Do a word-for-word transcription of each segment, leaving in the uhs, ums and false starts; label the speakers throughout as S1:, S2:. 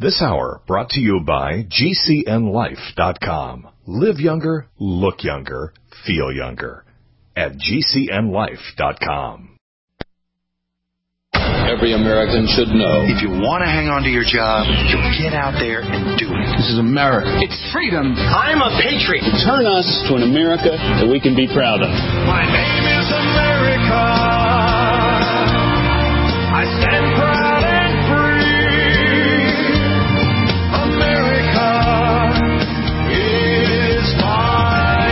S1: This hour brought to you by G C N life dot com. Live younger, look younger, feel younger at G C N life dot com.
S2: Every American should know.
S3: If you want to hang on to your job, you get out there and do it.
S2: This is America.
S4: It's freedom.
S3: I'm a patriot.
S2: Turn us to an America that we can be proud of.
S5: My name is America. I stand proud and free. America is my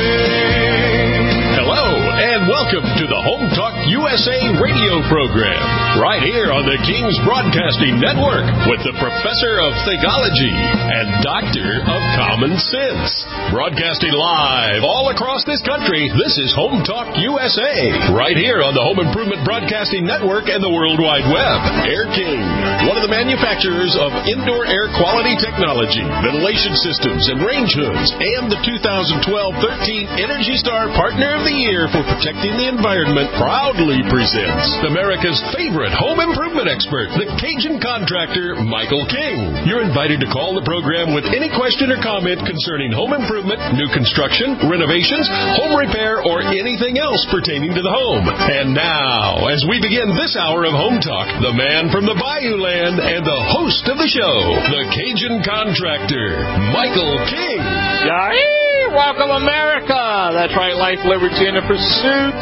S5: name.
S6: Hello, and welcome to the Home Talk U S A radio program, right here on the King's Broadcasting Network with the Professor of Theology and Doctor of Common Sense. Broadcasting live all across this country, this is Home Talk U S A, right here on the Home Improvement Broadcasting Network and the World Wide Web. Air King, one of the manufacturers of indoor air quality technology, ventilation systems, and range hoods, and the two thousand twelve thirteen Energy Star Partner of the Year for protecting the environment, proudly presents America's favorite home improvement expert, the Cajun contractor, Michael King. You're invited to call the program with any question or comment concerning home improvement, new construction, renovations, home repair, or anything else pertaining to the home. And now, as we begin this hour of Home Talk, the man from the Bayou Land and the host of the show, the Cajun contractor, Michael King.
S7: Yay! Welcome, America! That's right, life, liberty, and the pursuit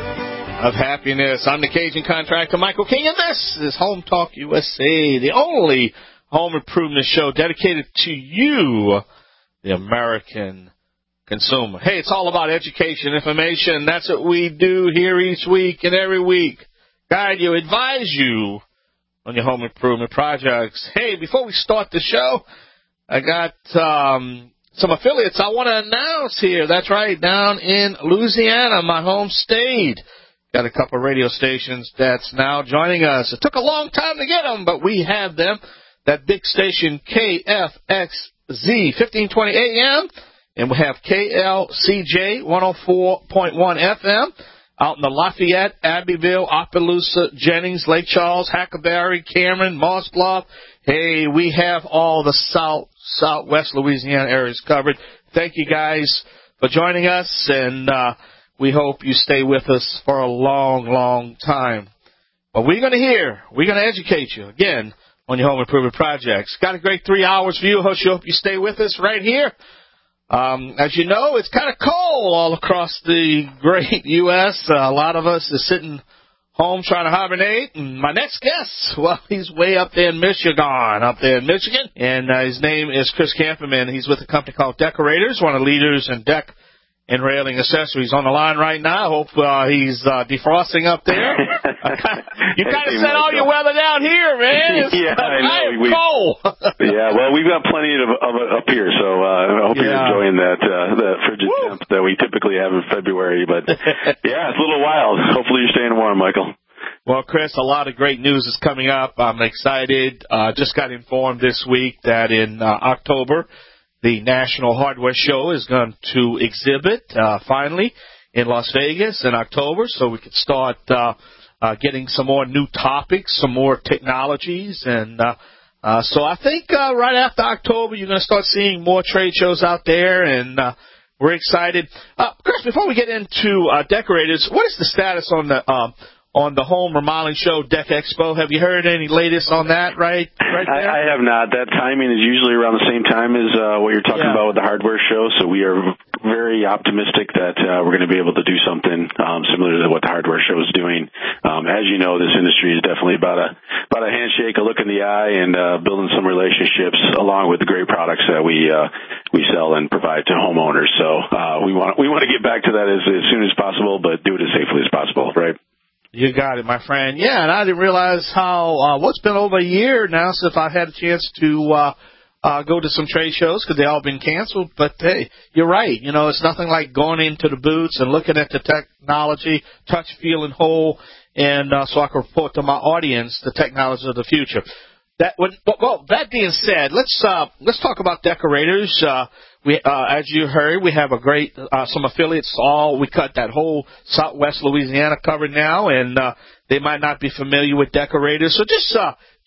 S7: of happiness. I'm the Cajun contractor, Michael King, and this is Home Talk U S A, the only home improvement show dedicated to you, the American consumer. Hey, it's all about education, information. That's what we do here each week and every week. Guide you, advise you on your home improvement projects. Hey, before we start the show, I got um, some affiliates I want to announce here. That's right, down in Louisiana, my home state. Got a couple of radio stations that's now joining us. It took a long time to get them, but we have them. That big station, K F X Z, fifteen twenty A M, and we have K L C J, one oh four point one F M, out in the Lafayette, Abbeville, Opelousas, Jennings, Lake Charles, Hackleberry, Cameron, Moss Bluff. Hey, we have all the south, southwest Louisiana areas covered. Thank you guys for joining us, and uh, we hope you stay with us for a long, long time. But we're going to hear, we're going to educate you, again, on your home improvement projects. Got a great three hours for you. Hope you hope you stay with us right here. Um, as you know, it's kind of cold all across the great U S Uh, a lot of us are sitting home trying to hibernate. And my next guest, well, he's way up there in Michigan, up there in Michigan. And uh, his name is Chris Camperman. He's with a company called Decorators, one of the leaders in deck and railing accessories. On the line right now. I hope uh, he's uh, defrosting up there. You kind of set all your weather down here, man. It's,
S8: yeah, I know.
S7: I am
S8: we,
S7: cold.
S8: Yeah, well, we've got plenty of, of it up here, so uh, I hope
S7: yeah.
S8: you're enjoying that uh, that frigid Woo. temp that we typically have in February. But yeah, it's a little wild. Hopefully you're staying warm, Michael.
S7: Well, Chris, a lot of great news is coming up. I'm excited. Uh, just got informed this week that in uh, October, the National Hardware Show is going to exhibit, uh, finally, in Las Vegas in October, so we can start uh, uh, getting some more new topics, some more technologies. And uh, uh, so I think uh, right after October, you're going to start seeing more trade shows out there, and uh, we're excited. Uh, Chris, before we get into uh, Decorators, what is the status on the uh, on the home remodeling show, Deck Expo? Have you heard any latest on that, right? right there?
S8: I, I have not. That timing is usually around the same time as uh, what you're talking yeah. about with the hardware show, so we are very optimistic that uh, we're going to be able to do something um, similar to what the hardware show is doing. Um, as you know, this industry is definitely about a about a handshake, a look in the eye, and uh, building some relationships along with the great products that we uh, we sell and provide to homeowners. So uh, we want we want to get back to that as, as soon as possible, but do it as safely as possible, right?
S7: You got it, my friend. Yeah, and I didn't realize how, uh, well, it's been over a year now since I had a chance to uh, uh, go to some trade shows because they all been canceled. But, hey, you're right. You know, it's nothing like going into the booths and looking at the technology, touch, feel, and hold, and uh, so I can report to my audience the technology of the future. That when, well, that being said, let's uh, let's talk about Decorators. Uh, we, uh, as you heard, we have a great uh, some affiliates. All we cut that whole Southwest Louisiana covered now, and uh, they might not be familiar with Decorators. So just uh,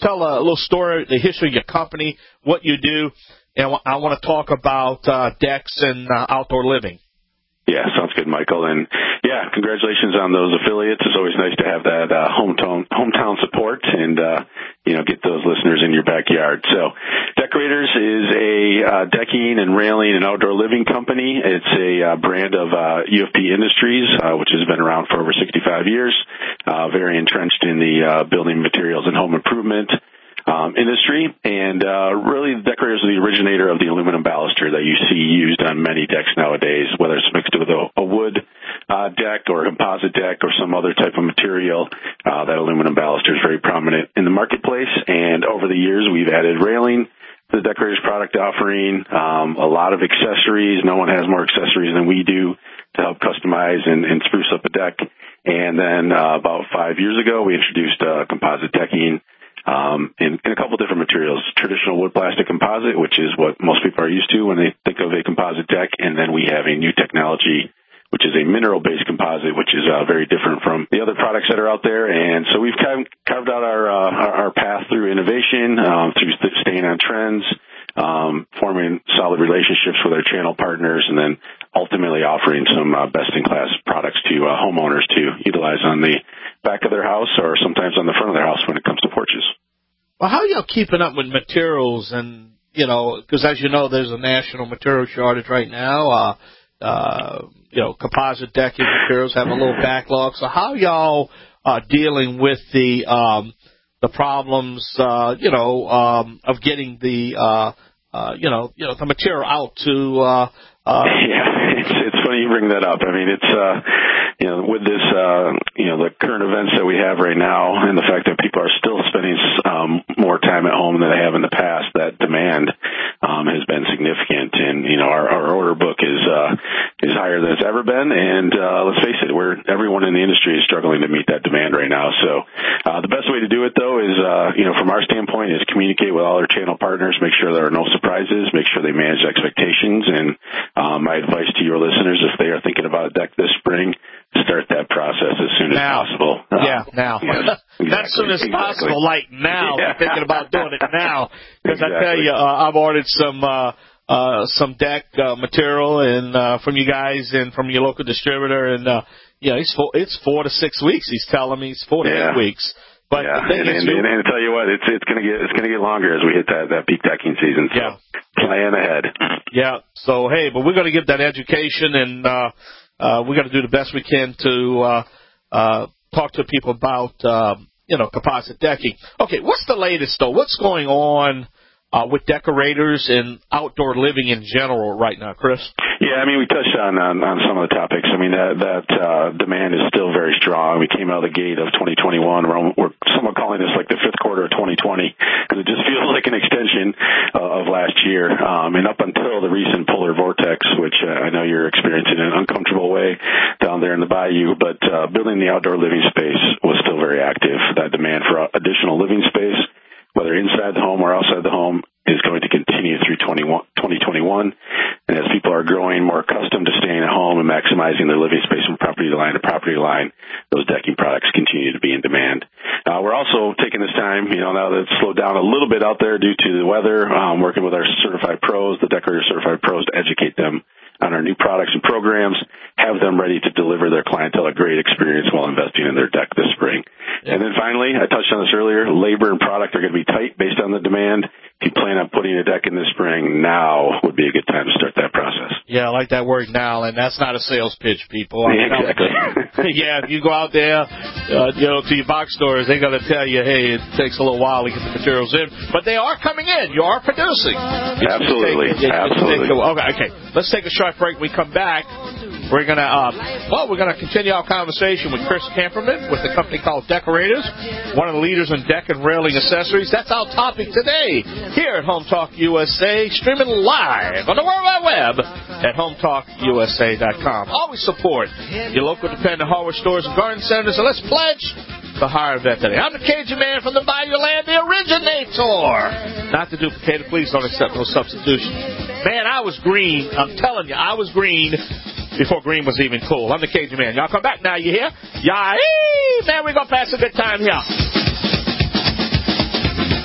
S7: tell a little story, the history of your company, what you do, and I want to talk about uh, decks and uh, outdoor living.
S8: Yeah, sounds good, Michael. And yeah, congratulations on those affiliates. It's always nice to have that uh, hometown hometown support and uh, you know get those listeners in your backyard. So, Decorators is a uh, decking and railing and outdoor living company. It's a uh, brand of uh, U F P Industries, uh, which has been around for over sixty-five years. Uh, very entrenched in the uh, building materials and home improvement Um, industry, and uh, really Decorators are the originator of the aluminum baluster that you see used on many decks nowadays, whether it's mixed with a, a wood uh, deck or a composite deck or some other type of material. Uh, that aluminum baluster is very prominent in the marketplace, and over the years we've added railing to the Decorators product offering, um, a lot of accessories. No one has more accessories than we do to help customize and, and spruce up a deck. And then uh, about five years ago we introduced uh, composite decking Um, in, in a couple different materials, traditional wood plastic composite, which is what most people are used to when they think of a composite deck. And then we have a new technology, which is a mineral-based composite, which is uh, very different from the other products that are out there. And so we've kind of carved out our, uh, our, our path through innovation, um, through staying on trends, um, forming solid relationships with our channel partners, and then ultimately offering some uh, best-in-class products to uh, homeowners to utilize on the back of their house or sometimes on the front of their house when it comes to porches.
S7: Well, how are y'all keeping up with materials? And, you know, because as you know, there's a national material shortage right now. Uh, uh, you know, composite decking materials have a little backlog. So how are y'all uh, dealing with the um, the problems, uh, you know, um, of getting the, uh, uh, you know, you know, the material out to uh, uh,
S8: yeah, it's, it's funny you bring that up. I mean, it's, uh, you know, with this, uh, you know, the current events that we have right now and the fact that people are still spending um, more time at home than they have in the past, that demand um, has been significant. And, you know, our, our order book is uh, is higher than it's ever been. And uh, let's face it, we're everyone in the industry is struggling to meet that demand right now. So uh, the best way to do it, though, is, uh, you know, from our standpoint, is communicate with all our channel partners, make sure there are no surprises, make sure they manage expectations. And um, my advice to your listeners, if they are thinking about a deck this spring, start that process as soon as
S7: now.
S8: possible.
S7: Yeah,
S8: uh,
S7: now.
S8: Yes, exactly,
S7: Not as soon as
S8: exactly.
S7: possible, like now.
S8: Yeah.
S7: You're thinking about doing it now. Because
S8: Exactly.
S7: I tell you, uh, I've ordered some uh, uh, some deck uh, material and uh, from you guys and from your local distributor, and uh, yeah, it's four, it's four to six weeks. He's telling me it's four to
S8: yeah.
S7: eight weeks. But
S8: yeah,
S7: the thing
S8: and,
S7: is,
S8: and, and, and to tell you what, it's it's gonna get it's gonna get longer as we hit that that peak decking season. So
S7: yeah,
S8: plan ahead.
S7: Yeah. So hey, but we're gonna give that education, and uh, uh, we're gonna do the best we can to uh, uh, talk to people about uh, you know composite decking. Okay, what's the latest though? What's going on uh, with Decorators and outdoor living in general right now, Chris?
S8: Yeah, I mean, we touched on, on, on some of the topics. I mean, that, that uh, demand is still very strong. We came out of the gate of twenty twenty-one. We're, we're somewhat calling this like the fifth quarter of twenty twenty because it just feels like an extension uh, of last year. Um, and up until the recent polar vortex, which uh, I know you're experiencing in an uncomfortable way down there in the bayou, but uh, building the outdoor living space was still very active. That demand for additional living space, whether inside the home or outside the home, is going to continue through twenty twenty-one. And as people are growing more accustomed to staying at home and maximizing their living space from property line to property line, those decking products continue to be in demand. Uh, we're also taking this time, you know, now that it's slowed down a little bit out there due to the weather, um, working with our certified pros, the Decorator certified pros, to educate them on our new products and programs, have them ready to deliver their clientele a great experience while investing in their deck this spring. Yeah. And then finally, I touched on this earlier, labor and product are going to be tight based on the demand. If you plan on putting a deck in this spring, now would be a good time to start that process.
S7: Yeah, I like that word now, and that's not a sales pitch, people. I'm
S8: yeah, exactly.
S7: Yeah, if you go out there, uh, you know, to your box stores, they're going to tell you, hey, it takes a little while to get the materials in, but they are coming in. You are producing.
S8: Absolutely,
S7: take,
S8: absolutely.
S7: Take, okay, okay. Let's take a short break. We come back. We're gonna, uh, well, we're gonna continue our conversation with Chris Camperman with a company called Decorators, one of the leaders in deck and railing accessories. That's our topic today here at Home Talk U S A, streaming live on the World Wide Web at home talk U S A dot com. Always support your local dependent hardware stores and garden centers, and let's pledge the higher vet today. I'm the Cajun man from the Bayou Land, the originator. Not the duplicated. Please don't accept no substitution. Man, I was green. I'm telling you, I was green before green was even cool. I'm the Cajun man. Y'all come back now, you hear? Yah, man, we're going to pass a good time here.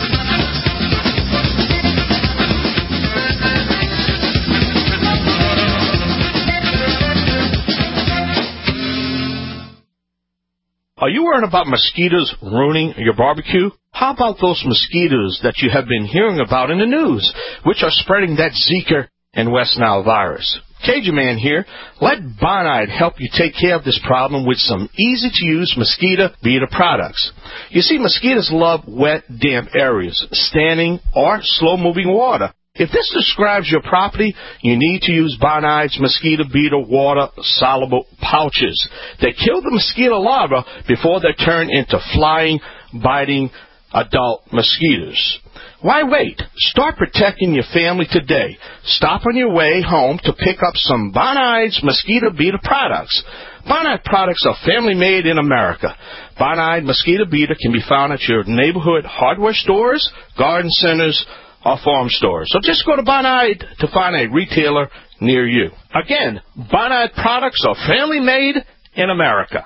S7: Are you worried about mosquitoes ruining your barbecue? How about those mosquitoes that you have been hearing about in the news, which are spreading that Zika and West Nile virus? Cajun Man here. Let Bonide help you take care of this problem with some easy-to-use mosquito beater products. You see, mosquitoes love wet, damp areas, standing or slow-moving water. If this describes your property, you need to use Bonide's mosquito beater water soluble pouches. They kill the mosquito larvae before they turn into flying, biting adult mosquitoes. Why wait? Start protecting your family today. Stop on your way home to pick up some Bonide's mosquito beater products. Bonide products are family-made in America. Bonide mosquito beater can be found at your neighborhood hardware stores, garden centers, or farm stores. So just go to Bonide to find a retailer near you. Again, Bonide products are family-made in America.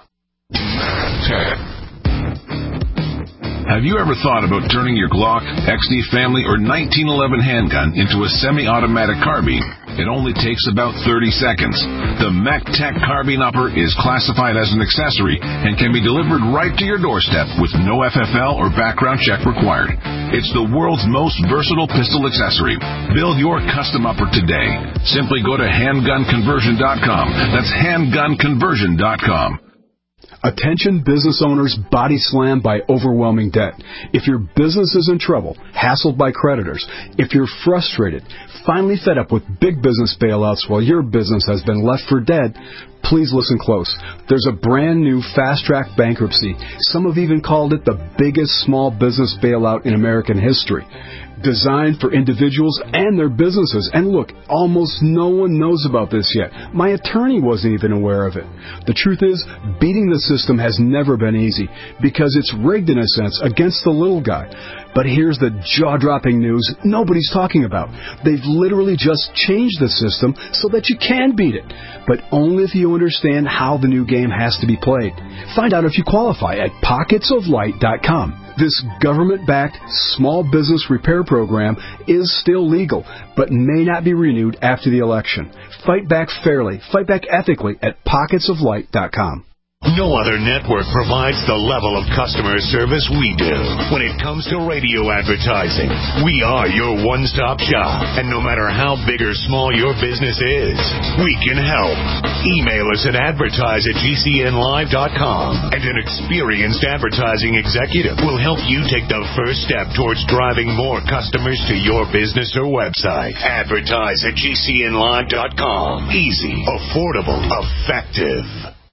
S4: Have you ever thought about turning your Glock, X D Family, or nineteen eleven handgun into a semi-automatic carbine? It only takes about thirty seconds. The MacTac Carbine Upper is classified as an accessory and can be delivered right to your doorstep with no F F L or background check required. It's the world's most versatile pistol accessory. Build your custom upper today. Simply go to handgun conversion dot com. That's handgun conversion dot com.
S9: Attention business owners body slammed by overwhelming debt. If your business is in trouble, hassled by creditors, if you're frustrated, finally fed up with big business bailouts while your business has been left for dead, please listen close. There's a brand new fast-track bankruptcy. Some have even called it the biggest small business bailout in American history. Designed for individuals and their businesses. And look, almost no one knows about this yet. My attorney wasn't even aware of it. The truth is, beating the system has never been easy because it's rigged in a sense against the little guy. But here's the jaw-dropping news nobody's talking about. They've literally just changed the system so that you can beat it, but only if you understand how the new game has to be played. Find out if you qualify at pockets of light dot com. This government-backed small business repair program is still legal, but may not be renewed after the election. Fight back fairly, fight back ethically at pockets of light dot com.
S1: No other network provides the level of customer service we do. When it comes to radio advertising, we are your one-stop shop. And no matter how big or small your business is, we can help. Email us at advertise at G C N live dot com, and an experienced advertising executive will help you take the first step towards driving more customers to your business or website. Advertise at G C N live dot com. Easy, affordable, effective.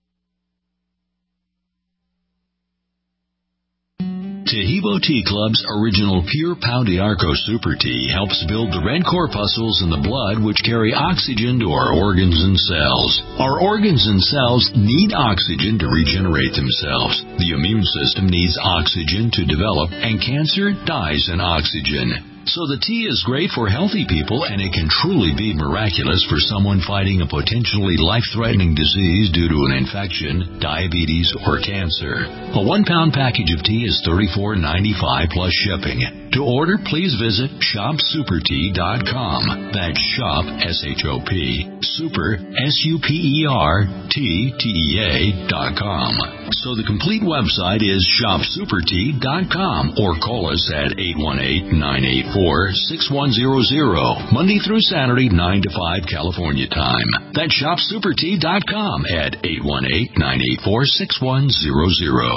S10: Taheebo Tea Club's original Pure Pau d'Arco Super Tea helps build the red corpuscles in the blood which carry oxygen to our organs and cells. Our organs and cells need oxygen to regenerate themselves. The immune system needs oxygen to develop, and cancer dies in oxygen. So the tea is great for healthy people, and it can truly be miraculous for someone fighting a potentially life-threatening disease due to an infection, diabetes, or cancer. A one-pound package of tea is thirty-four ninety-five plus shipping. To order, please visit shop super tea dot com. That's shop, S H O P, super, S U P E R, T, T E A dot com. So the complete website is shop super tea dot com, or call us at eight one eight, nine eight four, six one zero zero, Monday through Saturday, nine to five California time. That's shop super tea dot com at eight one eight, nine eight four, six one zero zero.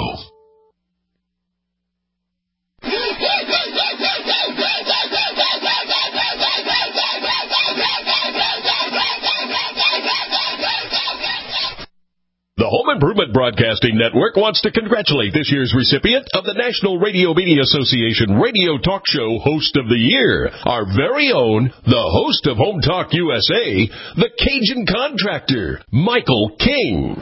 S6: The Home Improvement Broadcasting Network wants to congratulate this year's recipient of the National Radio Media Association Radio Talk Show Host of the Year, our very own, the host of Home Talk U S A, the Cajun Contractor, Michael King.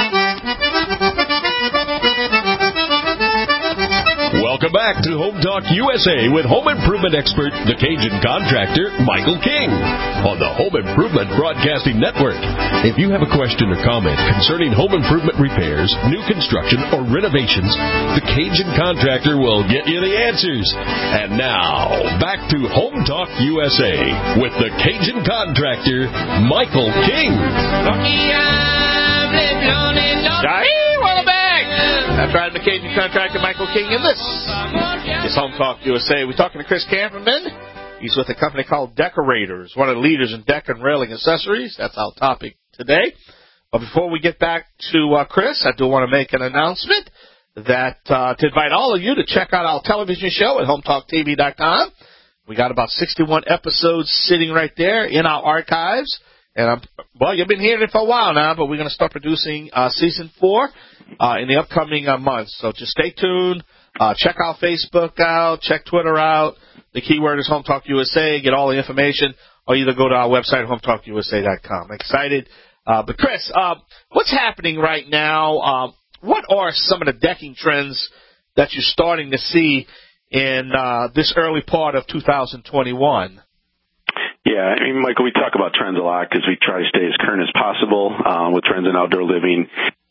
S6: Welcome back to Home Talk U S A with home improvement expert, the Cajun Contractor, Michael King, on the Home Improvement Broadcasting Network. If you have a question or comment concerning home improvement repairs, new construction, or renovations, the Cajun Contractor will get you the answers. And now, back to Home Talk U S A with the Cajun Contractor, Michael King.
S7: Hey, welcome back. That's right, I'm the Cajun contractor Michael King, and this is Home Talk U S A. We're talking to Chris Camperman. He's with a company called Decorators, one of the leaders in deck and railing accessories. That's our topic today. But before we get back to uh, Chris, I do want to make an announcement that uh, to invite all of you to check out our television show at home talk t v dot com. We got about sixty-one episodes sitting right there in our archives. And, I'm, well, you've been hearing it for a while now, but we're going to start producing uh, season four uh, in the upcoming uh, months. So just stay tuned. Uh, check our Facebook out. Check Twitter out. The keyword is Home Talk U S A. Get all the information. Or either go to our website, home talk u s a dot com. I'm excited. Uh, but, Chris, uh, what's happening right now? Uh, what are some of the decking trends that you're starting to see in uh, this early part of two thousand twenty-one?
S8: Yeah, I mean, Michael, we talk about trends a lot because we try to stay as current as possible uh, with trends in outdoor living,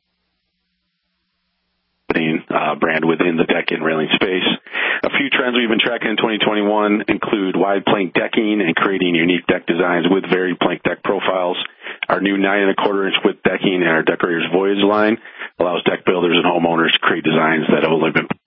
S8: uh, brand within the deck and railing space. A few trends we've been tracking in twenty twenty-one include wide plank decking and creating unique deck designs with varied plank deck profiles. Our new nine and a quarter inch width decking and our Decorators Voyage line allows deck builders and homeowners to create designs that have only been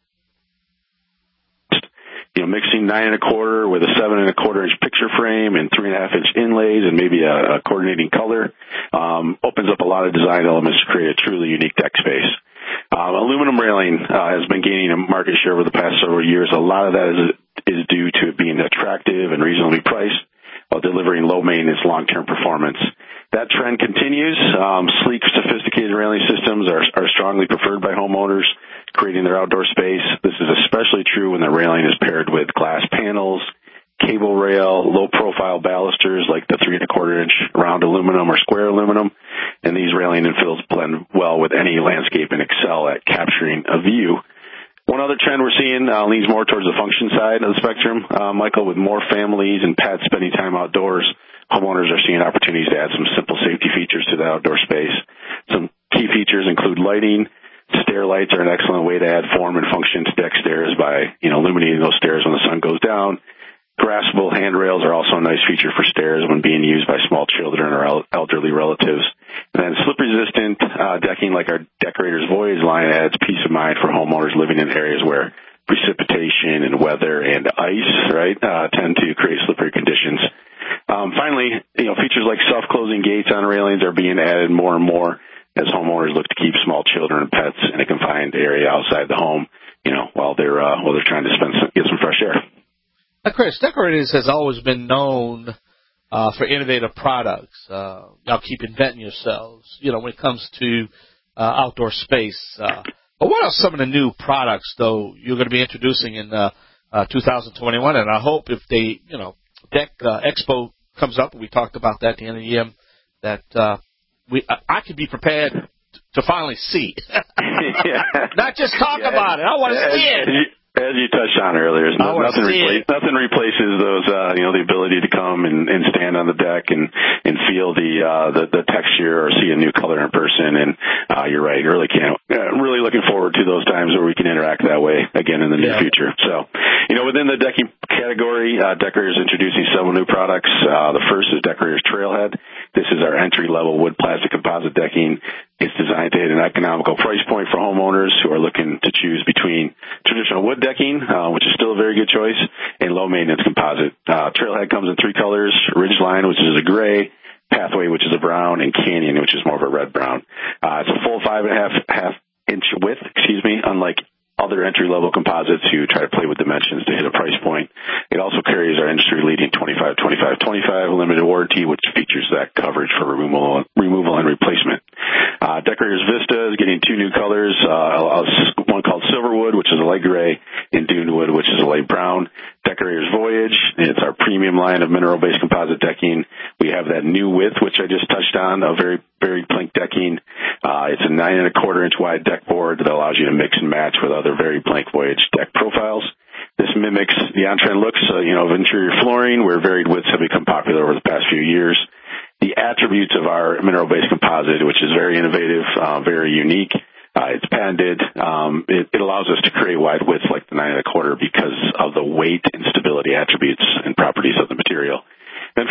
S8: You know, mixing nine and a quarter with a seven and a quarter inch picture frame and three and a half inch inlays and maybe a, a coordinating color um, opens up a lot of design elements to create a truly unique deck space. Um, aluminum railing uh, has been gaining a market share over the past several years. A lot of that is, is due to it being attractive and reasonably priced while delivering low maintenance long-term performance. That trend continues. Um, sleek, sophisticated railing systems are, are strongly preferred by homeowners creating their outdoor space. This is especially true when the railing is paired with glass panels, cable rail, low-profile balusters like the three and a quarter inch round aluminum or square aluminum. And these railing infills blend well with any landscape and excel at capturing a view. One other trend we're seeing uh, leans more towards the function side of the spectrum, uh, Michael, with more families and pets spending time outdoors. Homeowners are seeing opportunities to add some simple safety features to the outdoor space. Some key features include lighting. Stair lights are an excellent way to add form and function to deck stairs by, you know, illuminating those stairs when the sun goes down. Graspable handrails are also a nice feature for stairs when being used by small children or el- elderly relatives. And then slip-resistant uh, decking like our Decorators Voyage line adds peace of mind for homeowners living in areas where precipitation and weather and ice, right, uh, tend to create slippery conditions. Um, finally, you know, features like self-closing gates on railings are being added more and more as homeowners look to keep small children and pets in a confined area outside the home, you know, while they're uh, while they're trying to spend some, get some fresh air.
S7: Now, Chris, Decorators has always been known uh, for innovative products. Uh, y'all keep inventing yourselves, you know, when it comes to uh, outdoor space. Uh, but what are some of the new products, though, you're going to be introducing in uh, uh, two thousand twenty-one? And I hope if they, you know, Deck uh, Expo comes up, we talked about that at the end of the year, that uh, we I, I could be prepared to finally see.
S8: Yeah.
S7: Not just talk yeah. about it. I want to
S8: yeah.
S7: see it.
S8: As you touched on earlier, no, nothing, repla- nothing replaces those, uh, you know, the ability to come and, and stand on the deck and, and feel the, uh, the, the texture or see a new color in person. And, uh, you're right. You really can't, uh, really looking forward to those times where we can interact that way again in the near yeah. future. So, you know, within the decking category, uh, Decorators is introducing several new products. Uh, the first is Decorators Trailhead. This is our entry-level wood plastic composite decking. It's designed to hit an economical price point for homeowners who are looking to choose between traditional wood decking, uh, which is still a very good choice, and low-maintenance composite. Uh, Trailhead comes in three colors: Ridgeline, which is a gray, Pathway, which is a brown, and Canyon, which is more of a red-brown. Uh, it's a full five and a half half inch width, excuse me, unlike other entry-level composites who try to play with dimensions to hit a price point. It also carries our industry-leading twenty-five twenty-five twenty-five limited warranty, which features that coverage for removal, removal and replacement. Uh, Decorators Vista is getting two new colors, uh, one called Silverwood, which is a light gray, and Dunewood, which is a light brown. Decorators Voyage, it's our premium line of mineral-based composite decking. We have that new width, which I just touched on, a very, very plank decking. Uh, it's a nine and a quarter inch wide deck board that allows you to mix and match with other very plank Voyage deck profiles. This mimics the on-trend looks, uh, you know, of interior flooring, where varied widths have become popular over the past few years. The attributes of our mineral-based composite, which is very innovative, uh, very unique. Uh, it's patented. Um, it, it allows us to create wide widths like the nine and a quarter because of the weight and stability attributes and properties of the material. Then from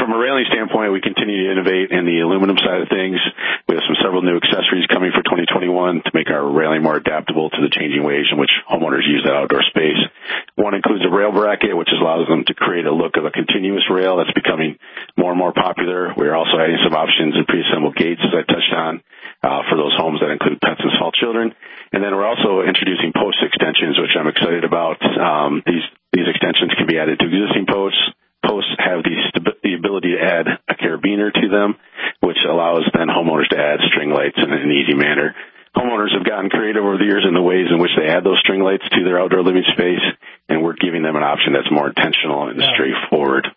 S8: from a railing standpoint, we continue to innovate in the aluminum side of things. We have some several new accessories coming for twenty twenty-one to make our railing more adaptable to the changing ways in which homeowners use that outdoor space. One includes a rail bracket, which allows them to create a look of a continuous rail that's becoming more and more popular. We're also adding some options in pre-assembled gates, as I touched on, uh, for those homes that include pets and small children. And then we're also introducing post extensions, which I'm excited about. Um, these these extensions can be added to existing posts. Posts have the, the ability to add a carabiner to them, which allows then homeowners to add string lights in an easy manner. Homeowners have gotten creative over the years in the ways in which they add those string lights to their outdoor living space, and we're giving them an option that's more intentional and yeah. straightforward.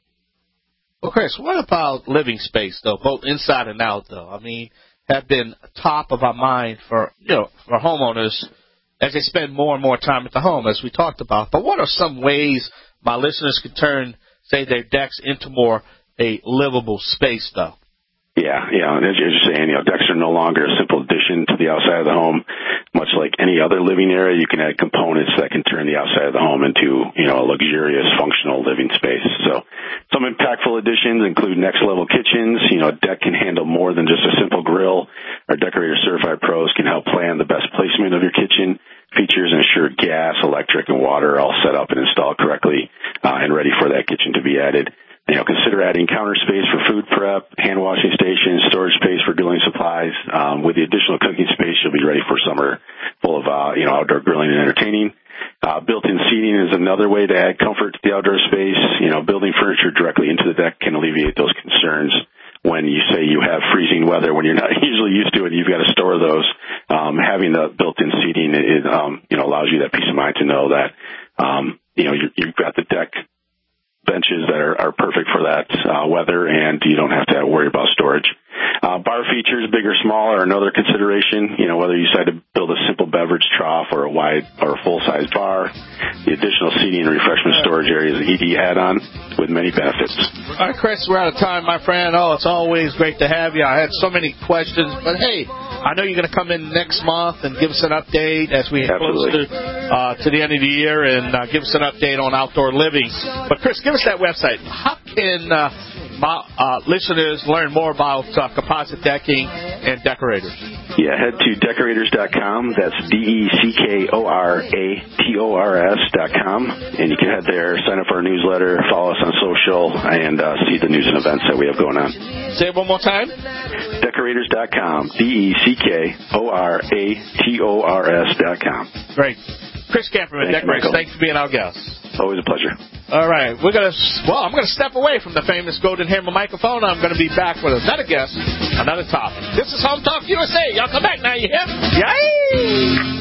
S7: Well, Chris, what about living space, though, both inside and out, though? I mean, have been top of our mind for, you know, for homeowners as they spend more and more time at the home, as we talked about. But what are some ways my listeners can turn, say, their decks into more a livable space, though?
S8: Yeah, yeah. As you're saying, you know, decks are no longer a simple addition to the outside of the home. Much like any other living area, you can add components that can turn the outside of the home into, you know, a luxurious, functional living space. So some impactful additions include next-level kitchens. You know, a deck can handle more than just a simple grill. Our Decorator Certified Pros can help plan the best placement of your kitchen. Features ensure gas, electric, and water are all set up and installed correctly uh, and ready for that kitchen to be added. You know, consider adding counter space for food prep, hand washing stations, storage space for grilling supplies. Um, with the additional cooking space, you'll be ready for summer full of, uh, you know, outdoor grilling and entertaining. Uh, built-in seating is another way to add comfort to the outdoor space. You know, building furniture directly into the deck can alleviate those concerns when you say you have freezing weather when you're not usually used to it. You've got to store those. Um, having the built-in seating, it, um, you know, allows you that peace of mind to know that, um, you know, you, you've got the deck benches that are, are perfect for that uh, weather, and you don't have to worry about storage. Uh, bar features, big or small, are another consideration. You know, whether you decide to build a simple beverage trough or a wide or a full-size bar, the additional seating and refreshment storage area is an E D add-on with many benefits.
S7: All right, Chris, we're out of time, my friend. Oh, it's always great to have you. I had so many questions, but hey, I know you're going to come in next month and give us an update as we get close to, uh, to the end of the year, and uh, give us an update on outdoor living. But, Chris, give us that website. How can uh, my uh, listeners learn more about uh, composite decking and decorators?
S8: Yeah, head to decorators dot com. That's D E C K O R A T O R S dot com. And you can head there, sign up for our newsletter, follow us on social, and uh, see the news and events that we have going on.
S7: Say it one more time.
S8: decorators dot com. D E C K O R A T O R S dot com.
S7: Great. Chris Camperman, Decorators, thanks for being our guest.
S8: Always a pleasure.
S7: All right, we're gonna. Well, I'm gonna step away from the famous golden hammer microphone. I'm gonna be back with another guest, another topic. This is Home Talk U S A. Y'all come back now, you hear? Yay!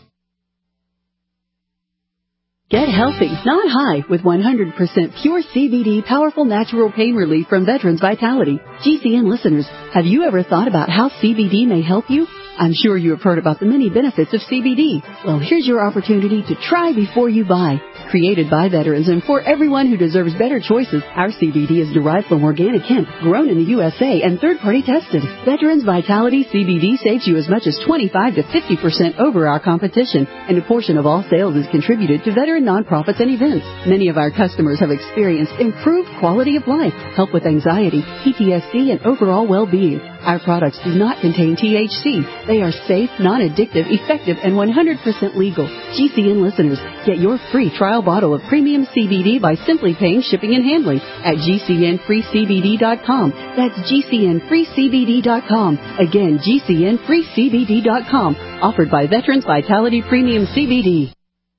S11: Get healthy, not high, with one hundred percent pure C B D powerful natural pain relief from Veterans Vitality. G C N listeners, have you ever thought about how C B D may help you? I'm sure you have heard about the many benefits of C B D. Well, here's your opportunity to try before you buy. Created by veterans and for everyone who deserves better choices, our C B D is derived from organic hemp, grown in the U S A, and third-party tested. Veterans Vitality C B D saves you as much as twenty-five to fifty percent over our competition, and a portion of all sales is contributed to veteran nonprofits and events. Many of our customers have experienced improved quality of life, help with anxiety, P T S D, and overall well-being. Our products do not contain T H C. They are safe, non-addictive, effective, and one hundred percent legal. G C N listeners, get your free trial bottle of premium C B D by simply paying shipping and handling at G C N free C B D dot com. That's G C N free C B D dot com. Again, G C N free C B D dot com. Offered by Veterans Vitality Premium C B D.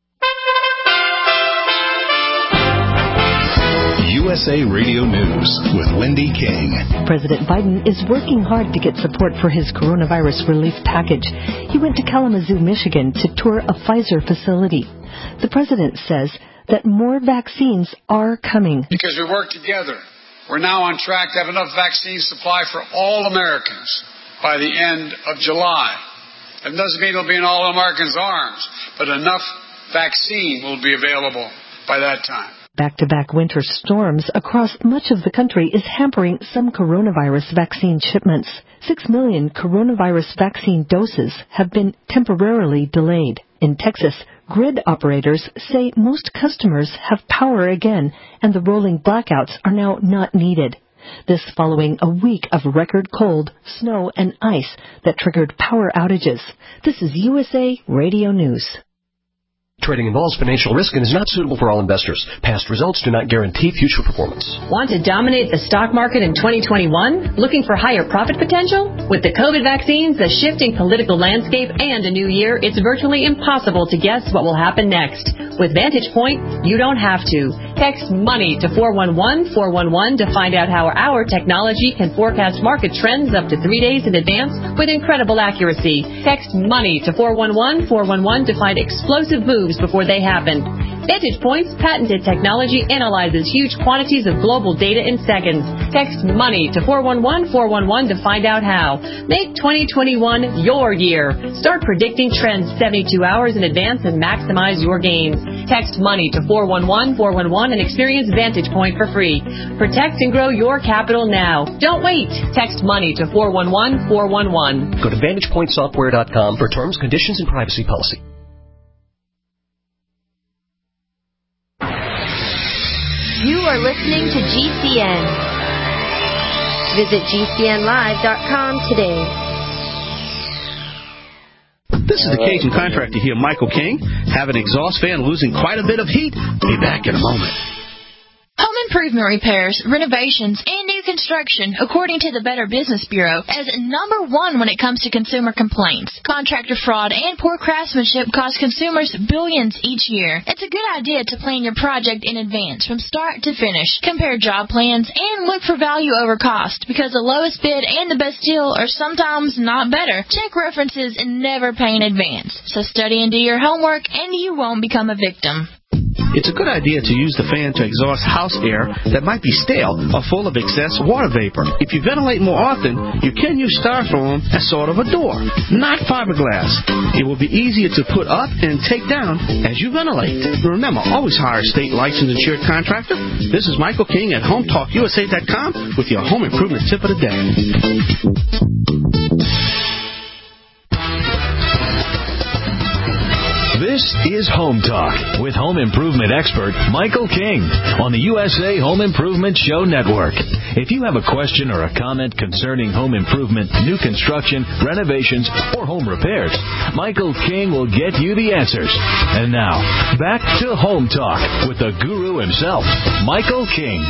S1: U S A Radio News with Wendy King.
S12: President Biden is working hard to get support for his coronavirus relief package. He went to Kalamazoo, Michigan to tour a Pfizer facility. The president says that more vaccines are coming.
S13: Because we work together, we're now on track to have enough vaccine supply for all Americans by the end of July. It doesn't mean it'll be in all Americans' arms, but enough vaccine will be available by that time.
S12: Back-to-back winter storms across much of the country is hampering some coronavirus vaccine shipments. Six million coronavirus vaccine doses have been temporarily delayed. In Texas, grid operators say most customers have power again, and the rolling blackouts are now not needed. This following a week of record cold, snow, and ice that triggered power outages. This is U S A Radio News.
S14: Trading involves financial risk and is not suitable for all investors. Past results do not guarantee future performance.
S15: Want to dominate the stock market in twenty twenty-one? Looking for higher profit potential? With the COVID vaccines, the shifting political landscape, and a new year, it's virtually impossible to guess what will happen next. With Vantage Point, you don't have to. Text MONEY to four one one four one one to find out how our technology can forecast market trends up to three days in advance with incredible accuracy. Text MONEY to four one one four one one to find explosive moves before they happen. Vantage Point's patented technology analyzes huge quantities of global data in seconds. Text MONEY to four one one four one one to find out how. Make twenty twenty-one your year. Start predicting trends seventy-two hours in advance and maximize your gains. Text MONEY to four one one four one one and experience Vantage Point for free. Protect and grow your capital now. Don't wait. Text MONEY to four one one four one one.
S14: Go to vantage point software dot com for terms, conditions, and privacy policy.
S16: You are listening to G C N. Visit G C N live dot com today.
S17: This is the Cajun Contractor here, Michael King. Have an exhaust fan losing quite a bit of heat? Be back in a moment.
S18: Home improvement repairs, renovations, and new construction, according to the Better Business Bureau, as number one when it comes to consumer complaints. Contractor fraud and poor craftsmanship cost consumers billions each year. It's a good idea to plan your project in advance from start to finish. Compare job plans and look for value over cost, because the lowest bid and the best deal are sometimes not better. Check references and never pay in advance. So study and do your homework, and you won't become a victim.
S17: It's a good idea to use the fan to exhaust house air that might be stale or full of excess water vapor. If you ventilate more often, you can use styrofoam as sort of a door, not fiberglass. It will be easier to put up and take down as you ventilate. Remember, always hire a state licensed insured contractor. This is Michael King at home talk U S A dot com with your home improvement tip of the day.
S19: This is Home Talk with home improvement expert Michael King on the U S A Home Improvement Show Network. If you have a question or a comment concerning home improvement, new construction, renovations, or home repairs, Michael King will get you the answers. And now, back to Home Talk with the guru himself, Michael King.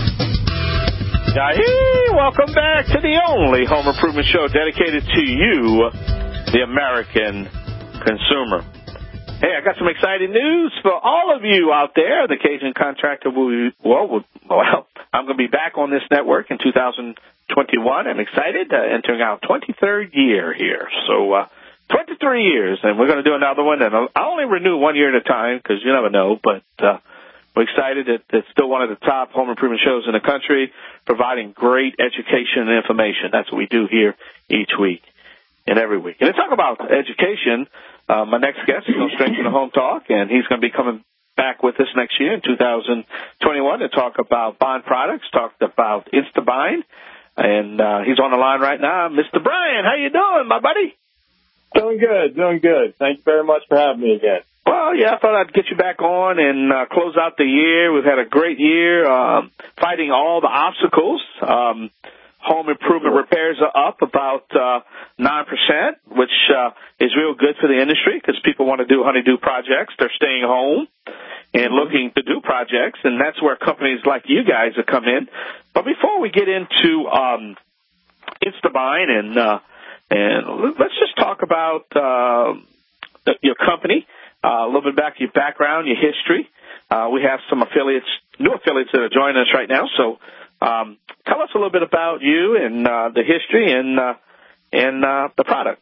S7: Hey, welcome back to the only home improvement show dedicated to you, the American consumer. Hey, I got some exciting news for all of you out there. The Cajun Contractor will be, well, well, I'm going to be back on this network in two thousand twenty-one. I'm excited, uh, entering our twenty-third year here. So, uh, twenty-three years, and we're going to do another one. And I only renew one year at a time because you never know, but uh, we're excited that it's still one of the top home improvement shows in the country, providing great education and information. That's what we do here each week and every week. And to talk about education, Uh, my next guest is going to strengthen the home talk, and he's going to be coming back with us next year in two thousand twenty-one to talk about bond products, talk about InstaBind, and uh, he's on the line right now. Mister Brian, how you doing, my buddy?
S20: Doing good, doing good. Thank you very much for having me again.
S7: Well, yeah, I thought I'd get you back on and uh, close out the year. We've had a great year um, fighting all the obstacles. Um Home improvement repairs are up about uh, nine percent, which uh, is real good for the industry because people want to do honeydew projects. They're staying home and looking to do projects, and that's where companies like you guys have come in. But before we get into um, InstaBind, and, uh, and let's just talk about uh, your company, uh, a little bit about your background, your history. Uh, we have some affiliates, new affiliates that are joining us right now, so Um, tell us a little bit about you and uh, the history and uh, and uh, the product.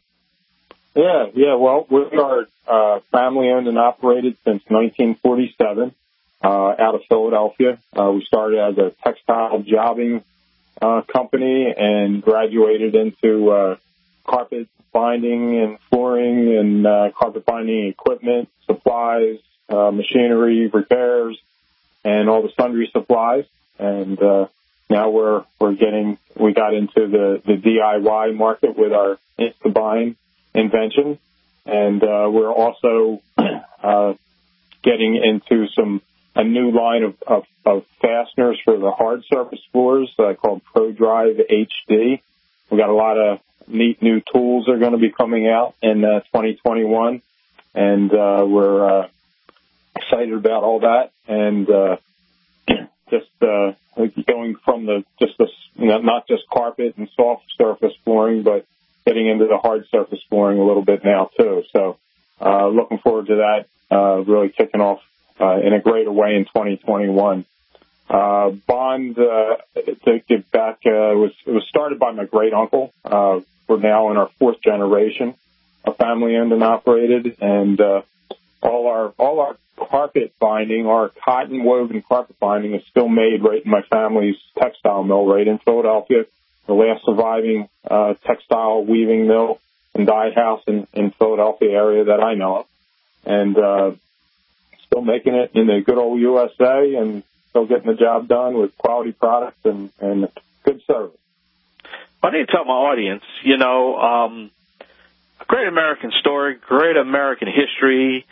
S20: Yeah, yeah. Well, we are uh, family-owned and operated since nineteen forty-seven uh, out of Philadelphia. Uh, we started as a textile jobbing uh, company and graduated into uh, carpet binding and flooring and uh, carpet binding equipment, supplies, uh, machinery, repairs, and all the sundry supplies. And uh, now we're we're getting we got into the, the D I Y market with our InstaBind invention, and uh, we're also uh, getting into some a new line of, of, of fasteners for the hard surface floors uh, called ProDrive H D. We've got a lot of neat new tools that are going to be coming out in uh, twenty twenty-one, and uh, we're uh, excited about all that. And uh, just uh, going from the just the, you know, not just carpet and soft surface flooring, but getting into the hard surface flooring a little bit now too. So uh, looking forward to that. Uh, really kicking off uh, in a greater way in twenty twenty-one. Uh, Bond, uh, to get back, uh, was, it was started by my great uncle. Uh, we're now in our fourth generation of family owned and operated, and, uh, all our, all our carpet binding, our cotton woven carpet binding is still made right in my family's textile mill right in Philadelphia, the last surviving, uh, textile weaving mill and dye house in, in Philadelphia area that I know of. And, uh, still making it in the good old U S A and still getting the job done with quality products and, and good service.
S21: I need to tell my audience, you know, um, a great American story, great American history.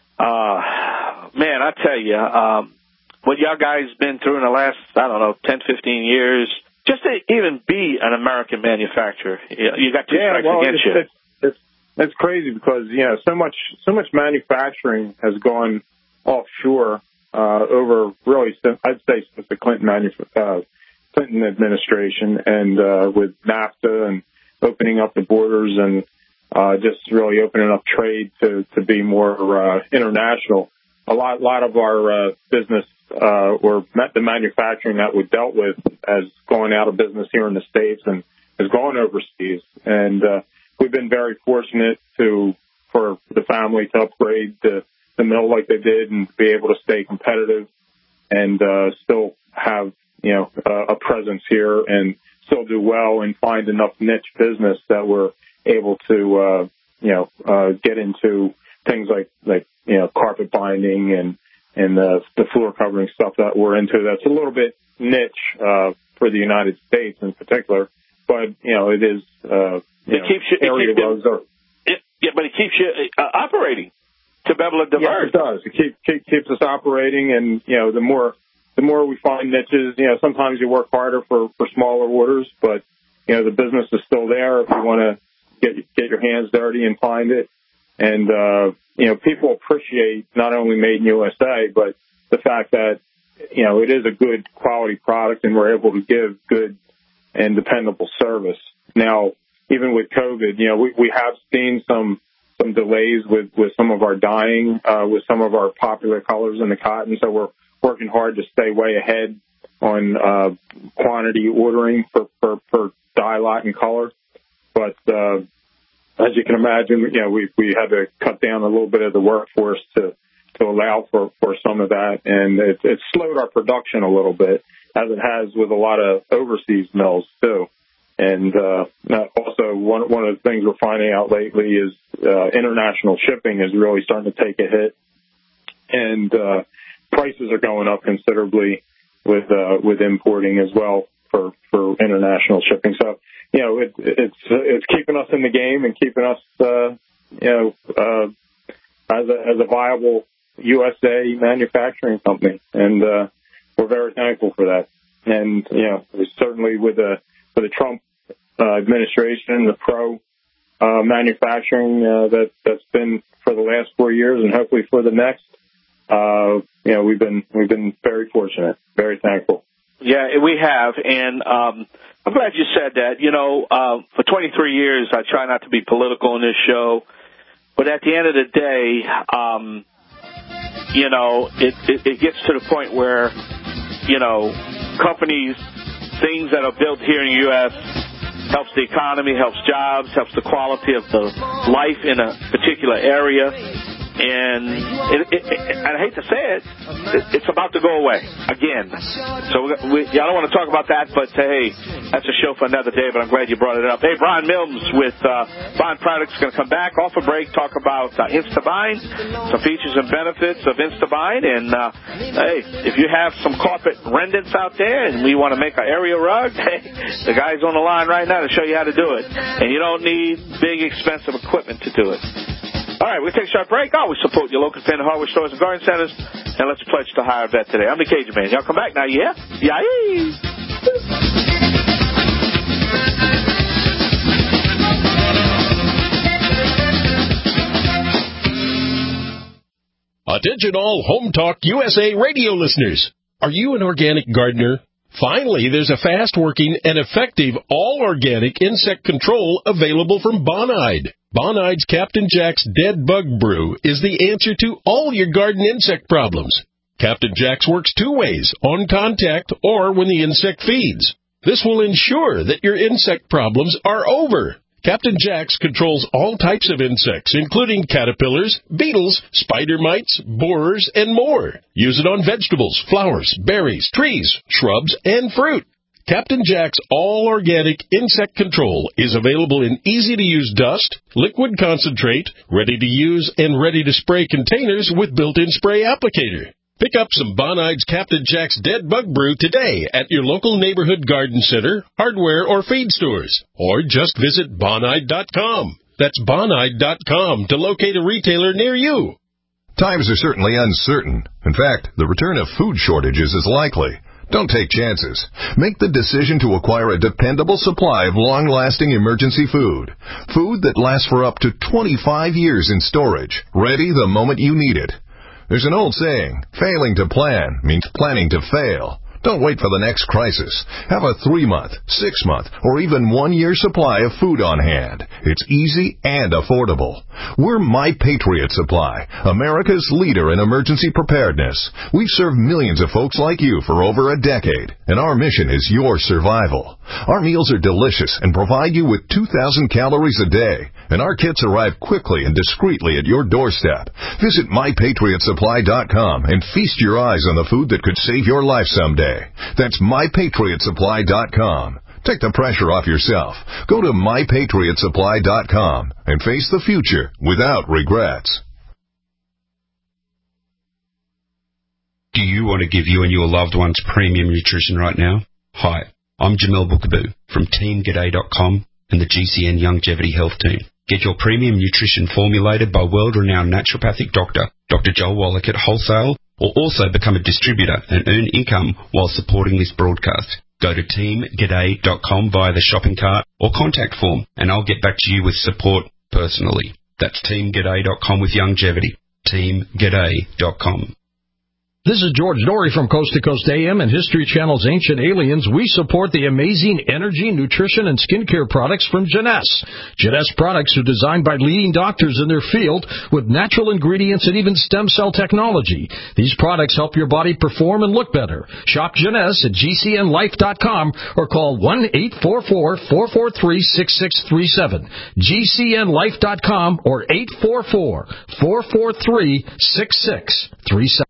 S21: Uh, man, I tell you, um, what y'all guys been through in the last, I don't know, ten, fifteen years, just to even be an American manufacturer, you got two
S20: yeah,
S21: strikes
S20: well,
S21: against
S20: it's,
S21: you.
S20: It's, it's, it's crazy because, you know, so much, so much manufacturing has gone offshore. Uh, over really, I'd say since the Clinton manuf- uh, Clinton administration, and uh, with NAFTA and opening up the borders and uh, just really opening up trade to, to be more uh, international. A lot, lot of our uh, business uh, or the manufacturing that we dealt with has gone out of business here in the States and has gone overseas. And uh, we've been very fortunate to for the family to upgrade the the mill like they did and be able to stay competitive and uh, still have, you know, uh, a presence here and still do well and find enough niche business that we're able to, uh, you know, uh, get into things like, like, you know, carpet binding and, and the, the floor covering stuff that we're into. That's a little bit niche, uh, for the United States in particular, but, you know, it is, uh, you
S21: it
S20: know,
S21: keeps you,
S20: area
S21: it keeps
S20: roads are.
S21: It, yeah, but it keeps you uh, operating. To be able to divert.
S20: Yes, it does. It keep, keep, keeps us operating, and you know, the more the more we find niches, you know, sometimes you work harder for, for smaller orders, but you know, the business is still there if you want to get get your hands dirty and find it. And uh, you know, people appreciate not only made in U S A, but the fact that you know it is a good quality product, and we're able to give good and dependable service. Now, even with COVID, you know, we, we have seen some. some delays with, with some of our dyeing, uh, with some of our popular colors in the cotton. So we're working hard to stay way ahead on, uh, quantity ordering for, for, for dye lot and color. But, uh, as you can imagine, you know, we, we had to cut down a little bit of the workforce to, to allow for, for some of that. And it, it slowed our production a little bit, as it has with a lot of overseas mills too. And uh, also, one one of the things we're finding out lately is uh, international shipping is really starting to take a hit, and uh, prices are going up considerably with uh, with importing as well for, for international shipping. So, you know, it, it's it's keeping us in the game and keeping us, uh, you know, uh, as a as a viable U S A manufacturing company, and uh, we're very thankful for that. And you know, certainly with the with the Trump uh, administration, the pro uh, manufacturing uh, that that's been for the last four years, and hopefully for the next, uh, you know, we've been we've been very fortunate, very thankful.
S21: Yeah, we have, and um, I'm glad you said that. You know, uh, for twenty-three years, I try not to be political in this show, but at the end of the day, um, you know, it, it, it gets to the point where, you know, companies, things that are built here in the U S helps the economy, helps jobs, helps the quality of the life in a particular area. And it, it, it, I hate to say it, it, it's about to go away again. So we, yeah, I don't want to talk about that, but uh, hey, that's a show for another day, but I'm glad you brought it up. Hey, Brian Mills with uh, Bond Products is going to come back off a break, talk about uh, InstaBind, some features and benefits of InstaBind. And, uh, hey, if you have some carpet rendants out there and we want to make an area rug, hey, the guy's on the line right now to show you how to do it. And you don't need big, expensive equipment to do it. All right, we'll take a short break. Always support your local independent hardware stores and garden centers. And let's pledge to hire a vet today. I'm the Cajun Man. Y'all come back now, yeah? Yeah.
S6: Attention all Home Talk U S A radio listeners. Are you an organic gardener? Finally, there's a fast-working and effective all-organic insect control available from Bonide. Bonide's Captain Jack's Dead Bug Brew is the answer to all your garden insect problems. Captain Jack's works two ways, on contact or when the insect feeds. This will ensure that your insect problems are over. Captain Jack's controls all types of insects, including caterpillars, beetles, spider mites, borers, and more. Use it on vegetables, flowers, berries, trees, shrubs, and fruit. Captain Jack's all-organic insect control is available in easy-to-use dust, liquid concentrate, ready-to-use and ready-to-spray containers with built-in spray applicator. Pick up some Bonide's Captain Jack's Dead Bug Brew today at your local neighborhood garden center, hardware, or feed stores. Or just visit Bonide dot com. That's Bonide dot com to locate a retailer near you.
S3: Times are certainly uncertain. In fact, the return of food shortages is likely. Don't take chances. Make the decision to acquire a dependable supply of long-lasting emergency food. Food that lasts for up to twenty-five years in storage, ready the moment you need it. There's an old saying, failing to plan means planning to fail. Don't wait for the next crisis. Have a three-month, six-month, or even one-year supply of food on hand. It's easy and affordable. We're My Patriot Supply, America's leader in emergency preparedness. We've served millions of folks like you for over a decade, and our mission is your survival. Our meals are delicious and provide you with two thousand calories a day, and our kits arrive quickly and discreetly at your doorstep. Visit my patriot supply dot com and feast your eyes on the food that could save your life someday. That's my patriot supply dot com. Take the pressure off yourself. Go to my patriot supply dot com and face the future without regrets.
S22: Do you want to give you and your loved ones premium nutrition right now? Hi, I'm Jamel Bookaboo from team g'day dot com and the G C N Longevity Health Team. Get your premium nutrition formulated by world-renowned naturopathic doctor, Doctor Joel Wallach at wholesale, or also become a distributor and earn income while supporting this broadcast. Go to team g'day dot com via the shopping cart or contact form, and I'll get back to you with support personally. That's team g'day dot com with longevity. team g'day dot com.
S23: This is George Dory from Coast to Coast A M and History Channel's Ancient Aliens. We support the amazing energy, nutrition, and skincare products from Jeunesse. Jeunesse products are designed by leading doctors in their field with natural ingredients and even stem cell technology. These products help your body perform and look better. Shop Jeunesse at G C N life dot com or call one eight four four, four four three, six six three seven. G C N life dot com or eight four four, four four three, six six three seven.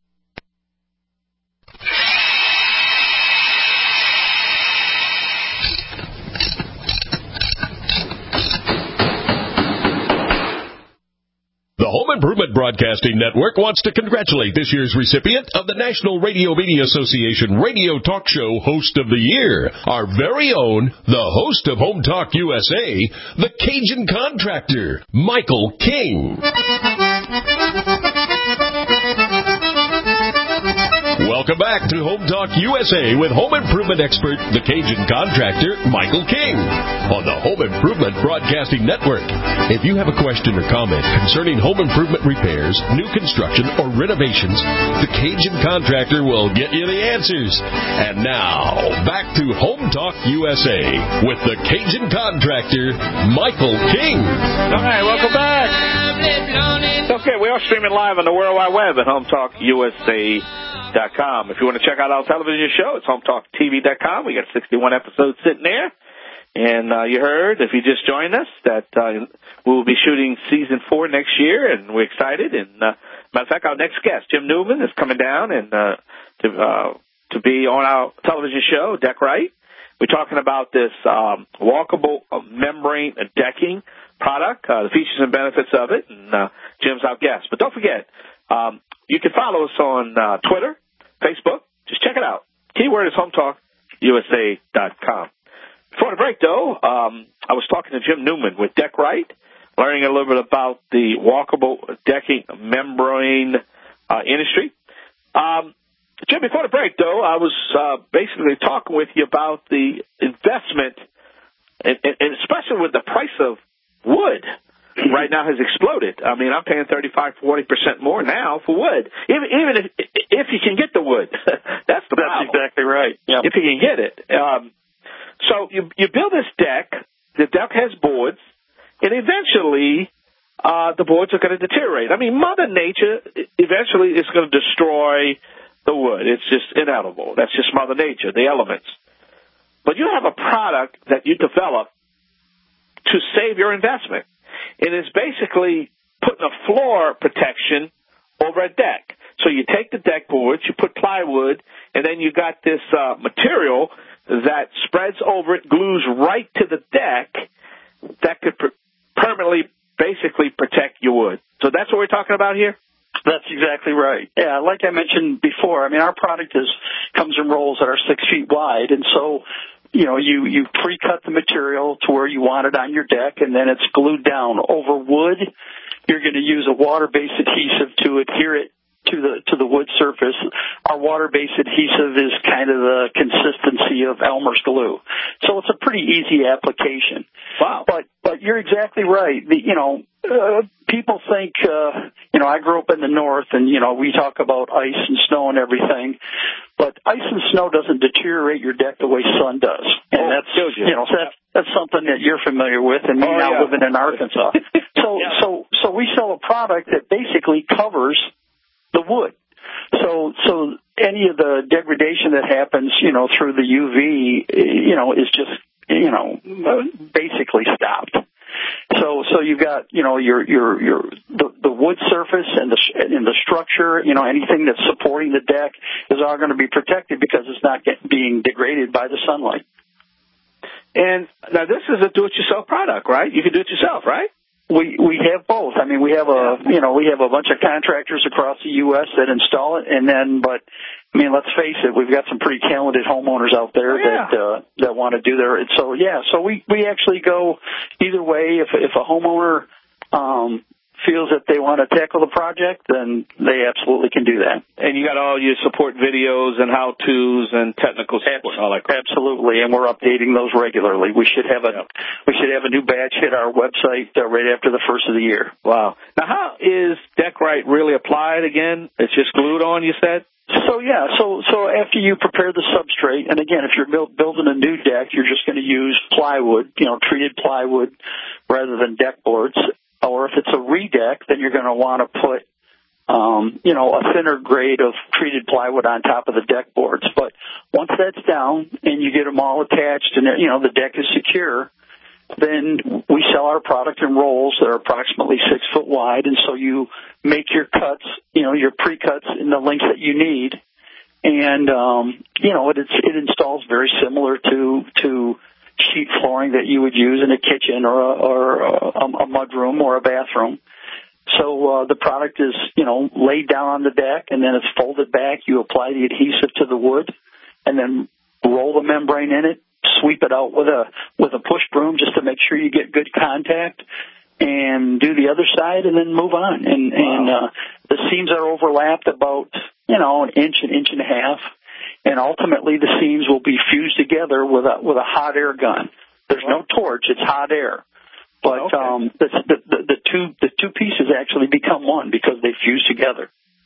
S6: The Home Improvement Broadcasting Network wants to congratulate this year's recipient of the National Radio Media Association Radio Talk Show Host of the Year, our very own, the host of Home Talk U S A, the Cajun Contractor, Michael King. Welcome back to Home Talk U S A with home improvement expert, the Cajun Contractor, Michael King, on the Home Improvement Broadcasting Network. If you have a question or comment concerning home improvement repairs, new construction, or renovations, the Cajun Contractor will get you the answers. And now, back to Home Talk U S A with the Cajun Contractor, Michael King.
S21: All right, welcome back. Okay, we are streaming live on the World Wide Web at home talk U S A dot com. If you want to check out our television show, it's home talk T V dot com. We got sixty-one episodes sitting there. And uh, you heard, if you just joined us, that uh, we will be shooting season four next year, and we're excited. And uh, matter of fact, our next guest, Jim Newman, is coming down and uh, to uh, to be on our television show, Deck Right. We're talking about this um, walkable membrane decking product, uh, the features and benefits of it, and uh, Jim's our guest. But don't forget, um, you can follow us on uh, Twitter, Facebook. Just check it out. Keyword is home talk U S A dot com. Before the break, though, um, I was talking to Jim Newman with Deck Right. learning a little bit about the walkable decking membrane uh, industry. Um, Jim, before the break, though, I was uh, basically talking with you about the investment, and, and especially with the price of wood right now has exploded. I mean, I'm paying thirty-five, forty percent more now for wood, even, even if if you can get the wood. That's the problem.
S2: That's exactly right. Yep.
S21: If you can get it. Um, so you you build this deck. The deck has boards, and eventually uh, the boards are going to deteriorate. I mean, Mother Nature eventually is going to destroy the wood. It's just inevitable. That's just Mother Nature, the elements. But you have a product that you develop to save your investment. It is basically putting a floor protection over a deck. So you take the deck boards, you put plywood, and then you got this uh, material that spreads over it, glues right to the deck that could per- permanently basically protect your wood. So that's what we're talking about here?
S2: That's exactly right. Yeah, like I mentioned before, I mean, our product is comes in rolls that are six feet wide, and so you know, you, you pre-cut the material to where you want it on your deck, and then it's glued down. Over wood, you're going to use a water-based adhesive to adhere it to the to the wood surface. Our water-based adhesive is kind of the consistency of Elmer's glue. So it's a pretty easy application.
S21: Wow.
S2: But but you're exactly right. The, you know, uh, people think, uh, you know, I grew up in the north, and, you know, we talk about ice and snow and everything. But ice and snow doesn't deteriorate your deck the way sun does. And
S21: oh,
S2: that's,
S21: you.
S2: you know, that's, that's something that you're familiar with, and me
S21: oh,
S2: now
S21: yeah.
S2: living in Arkansas. So,
S21: yeah.
S2: so, so we sell a product that basically covers the wood. So, so any of the degradation that happens, you know, through the U V, you know, is just, you know, basically stopped. So, so you've got, you know, your, your, your, the, the wood surface and the, and the structure, you know, anything that's supporting the deck is all going to be protected because it's not get, being degraded by the sunlight.
S21: And now this is a do-it-yourself product, right? You can do it yourself, right?
S2: We we have both. I mean, we have a you know we have a bunch of contractors across the U S that install it, and then but I mean, let's face it, we've got some pretty talented homeowners out there
S21: oh, yeah.
S2: that uh, that want to do their. So yeah, so we we actually go either way. If if a homeowner um, feels that they want to tackle the project, then they absolutely can do that.
S21: And you got all your support videos and how-tos and technical support. All that crap.
S2: Absolutely, and we're updating those regularly. We should have a yeah. we should have a new batch hit our website uh, right after the first of the year.
S21: Wow. Now, how is Deckrite really applied again? It's just glued on, you said?
S2: So yeah, so so after you prepare the substrate, and again, if you're build, building a new deck, you're just going to use plywood, you know, treated plywood rather than deck boards. Or if it's a redeck, then you're going to want to put, um, you know, a thinner grade of treated plywood on top of the deck boards. But once that's down and you get them all attached and, you know, the deck is secure, then we sell our product in rolls that are approximately six foot wide. And so you make your cuts, you know, your pre-cuts in the length that you need. And, um, you know, it, it's, it installs very similar to, to, sheet flooring that you would use in a kitchen or a, or a, a mudroom or a bathroom. So uh, the product is, you know, laid down on the deck, and then it's folded back. You apply the adhesive to the wood, and then roll the membrane in it, sweep it out with a with a push broom just to make sure you get good contact, and do the other side, and then move on. And, wow. and uh, the seams are overlapped about, you know, an inch, an inch and a half. And ultimately, the seams will be fused together with a with a hot air gun. There's no torch; it's hot air. But okay. um, the, the, the, the two the two pieces actually become one because they fuse together.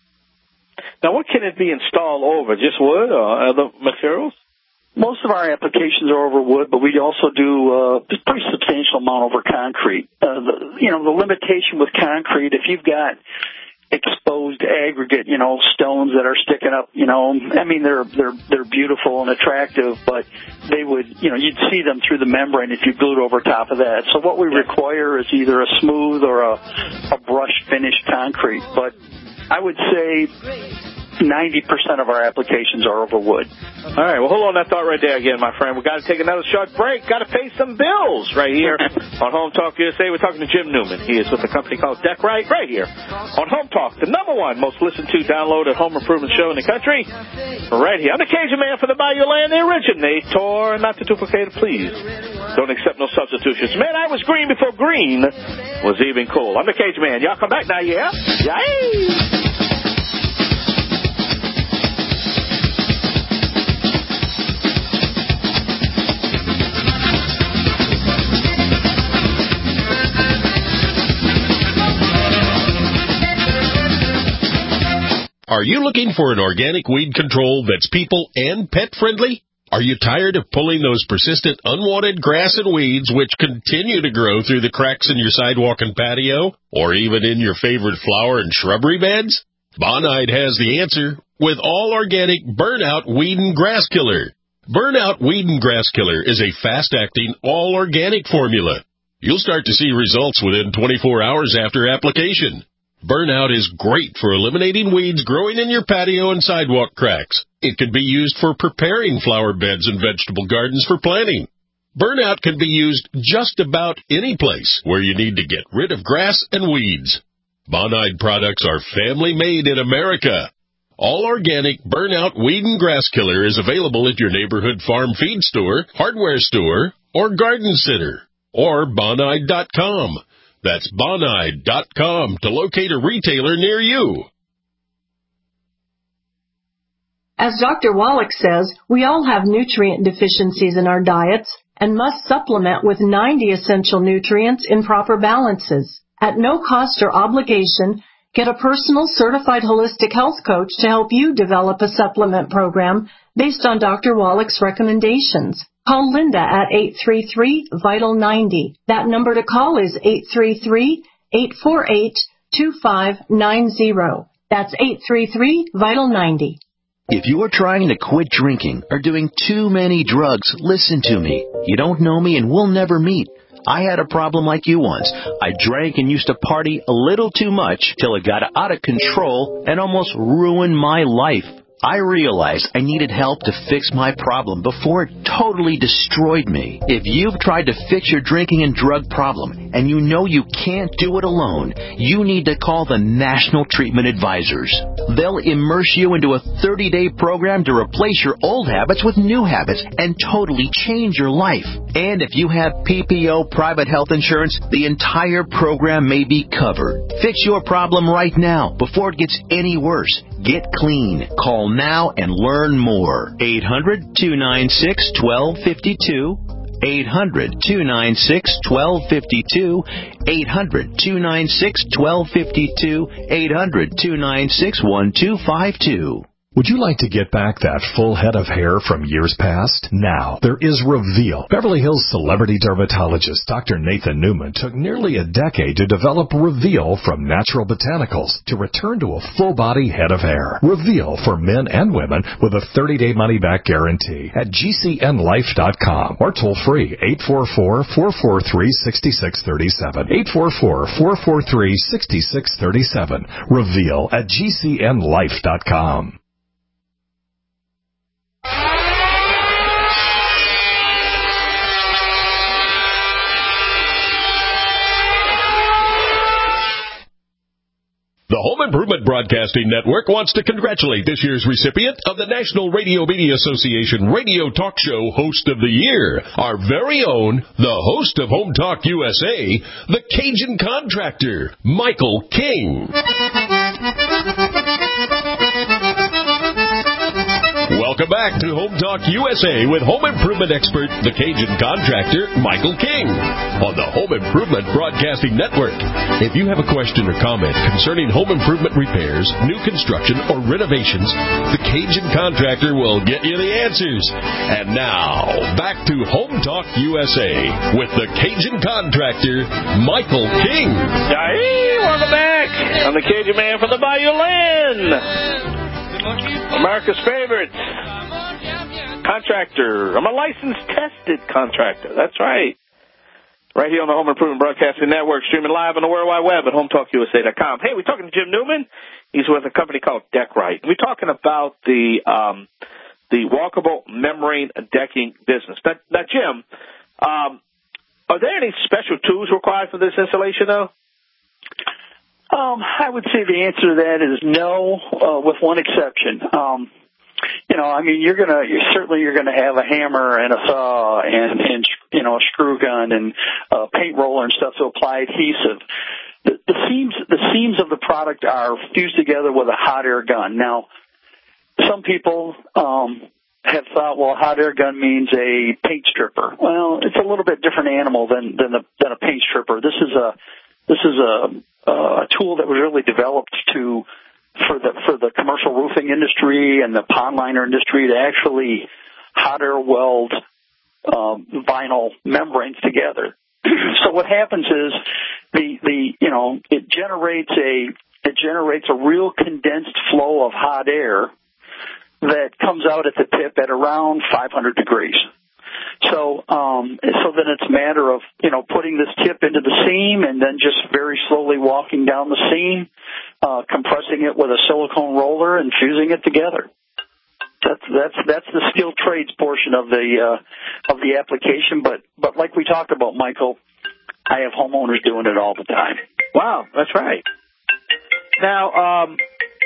S21: Now, what can it be installed over? Just wood or other materials?
S2: Most of our applications are over wood, but we also do uh, a pretty substantial amount over concrete. Uh, the, you know, the limitation with concrete, if you've got exposed aggregate, you know, stones that are sticking up, you know, I mean, they're they're they're beautiful and attractive, but they would, you know, you'd see them through the membrane if you glued over top of that. So what we require is either a smooth or a, a brush finished concrete. But I would say ninety percent of our applications are over wood.
S21: All right, well, hold on that thought right there again, my friend. We've got to take another short break. Got to pay some bills right here on Home Talk U S A. We're talking to Jim Newman. He is with a company called Deckrite right here on Home Talk, the number one most listened to, downloaded home improvement show in the country. Right here. I'm the Cajun Man for the Bayou Land, the originator, not to duplicate it, please. Don't accept no substitutions. Man, I was green before green was even cool. I'm the Cajun Man. Y'all come back now, yeah? Yay!
S6: Are you looking for an organic weed control that's people and pet friendly? Are you tired of pulling those persistent unwanted grass and weeds which continue to grow through the cracks in your sidewalk and patio, or even in your favorite flower and shrubbery beds? Bonide has the answer with all organic Burnout Weed and Grass Killer. Burnout Weed and Grass Killer is a fast-acting, all-organic formula. You'll start to see results within twenty-four hours after application. Burnout is great for eliminating weeds growing in your patio and sidewalk cracks. It can be used for preparing flower beds and vegetable gardens for planting. Burnout can be used just about any place where you need to get rid of grass and weeds. Bonide products are family-made in America. All organic Burnout Weed and Grass Killer is available at your neighborhood farm feed store, hardware store, or garden center, or bonide dot com. That's bonide dot com to locate a retailer near you.
S12: As Doctor Wallach says, we all have nutrient deficiencies in our diets and must supplement with ninety essential nutrients in proper balances. At no cost or obligation, get a personal certified holistic health coach to help you develop a supplement program based on Doctor Wallach's recommendations. Call Linda at eight three three, vital ninety. That number to call is eight three three, eight four eight, two five nine zero. That's eight three three, vital ninety.
S4: If you're trying to quit drinking or doing too many drugs, listen to me. You don't know me and we'll never meet. I had a problem like you once. I drank and used to party a little too much till it got out of control and almost ruined my life. I realized I needed help to fix my problem before it totally destroyed me. If you've tried to fix your drinking and drug problem and you know you can't do it alone, you need to call the National Treatment Advisors. They'll immerse you into a thirty-day program to replace your old habits with new habits and totally change your life. And if you have P P O private health insurance, the entire program may be covered. Fix your problem right now before it gets any worse. Get clean. Call now and learn more. eight hundred, two nine six, one two five two. eight hundred, two nine six, one two five two. eight hundred, two nine six, one two five two. eight hundred, two nine six, one two five two.
S23: Would you like to get back that full head of hair from years past? Now, there is Reveal. Beverly Hills celebrity dermatologist Doctor Nathan Newman took nearly a decade to develop Reveal from natural botanicals to return to a full-body head of hair. Reveal for men and women with a thirty-day money-back guarantee at G C N life dot com or toll-free eight four four, four four three, six six three seven. eight four four, four four three, six six three seven. Reveal at G C N life dot com.
S6: The Home Improvement Broadcasting Network wants to congratulate this year's recipient of the National Radio Media Association Radio Talk Show Host of the Year, our very own, the host of Home Talk U S A, the Cajun Contractor, Michael King. Welcome back to Home Talk U S A with home improvement expert, the Cajun Contractor, Michael King, on the Home Improvement Broadcasting Network. If you have a question or comment concerning home improvement repairs, new construction, or renovations, the Cajun Contractor will get you the answers. And now, back to Home Talk U S A with the Cajun Contractor, Michael King.
S21: Hey, welcome back. I'm the Cajun Man from the Bayou Land. America's favorite contractor. I'm a licensed, tested contractor. That's right. Right here on the Home Improvement Broadcasting Network, streaming live on the World Wide Web at home talk U S A dot com. Hey, we're talking to Jim Newman. He's with a company called Deckrite. We're talking about the um, the walkable membrane decking business. Now, now Jim, um, are there any special tools required for this installation, though?
S2: Um, I would say the answer to that is no, uh, with one exception. Um, you know, I mean, you're gonna, you're certainly you're gonna have a hammer and a saw and, and you know, a screw gun and a paint roller and stuff to apply adhesive. The, the seams, the seams of the product are fused together with a hot air gun. Now, some people um, have thought, well, a hot air gun means a paint stripper. Well, it's a little bit different animal than than, the, than a paint stripper. This is a this is a, a tool that was really developed to for the for the commercial roofing industry and the pond liner industry to actually hot air weld um, vinyl membranes together. So what happens is the the you know it generates a it generates a real condensed flow of hot air that comes out at the tip at around five hundred degrees. So um, so then it's a matter of you know putting this tip into the seam and then just very slowly walking down the seam, uh, compressing it with a silicone roller and fusing it together. That's that's that's the skilled trades portion of the uh, of the application. But but like we talked about, Michael, I have homeowners doing it all the time.
S7: Wow, that's right. Now, um,